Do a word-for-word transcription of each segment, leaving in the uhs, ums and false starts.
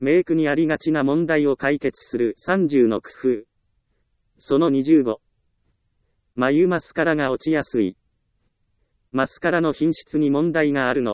メイクにありがちな問題を解決するさんじゅうの工夫。そのにじゅうご。眉マスカラが落ちやすい。マスカラの品質に問題があるの。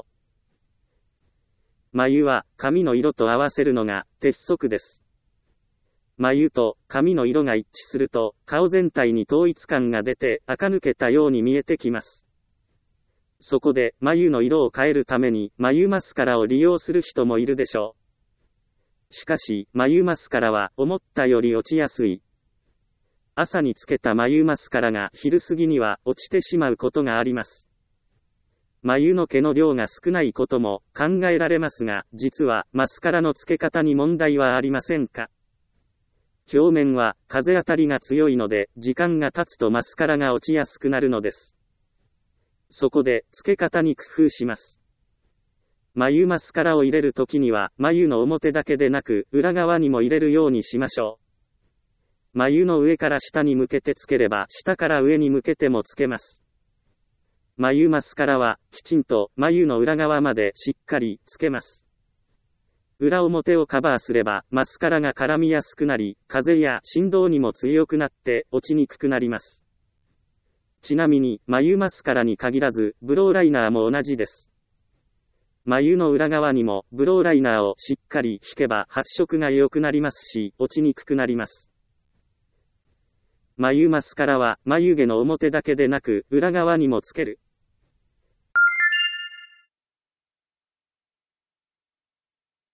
眉は髪の色と合わせるのが鉄則です。眉と髪の色が一致すると顔全体に統一感が出て垢抜けたように見えてきます。そこで眉の色を変えるために眉マスカラを利用する人もいるでしょう。しかし眉マスカラは思ったより落ちやすい。朝につけた眉マスカラが昼過ぎには落ちてしまうことがあります。眉の毛の量が少ないことも考えられますが、実はマスカラの付け方に問題はありませんか？表面は風当たりが強いので、時間が経つとマスカラが落ちやすくなるのです。そこで付け方に工夫します。眉マスカラを入れるときには眉の表だけでなく裏側にも入れるようにしましょう。眉の上から下に向けてつければ下から上に向けてもつけます。眉マスカラはきちんと眉の裏側までしっかりつけます。裏表をカバーすればマスカラが絡みやすくなり、風や振動にも強くなって落ちにくくなります。ちなみに眉マスカラに限らずブローライナーも同じです。眉の裏側にもブローライナーをしっかり引けば発色が良くなりますし、落ちにくくなります。眉マスカラは眉毛の表だけでなく裏側にもつける。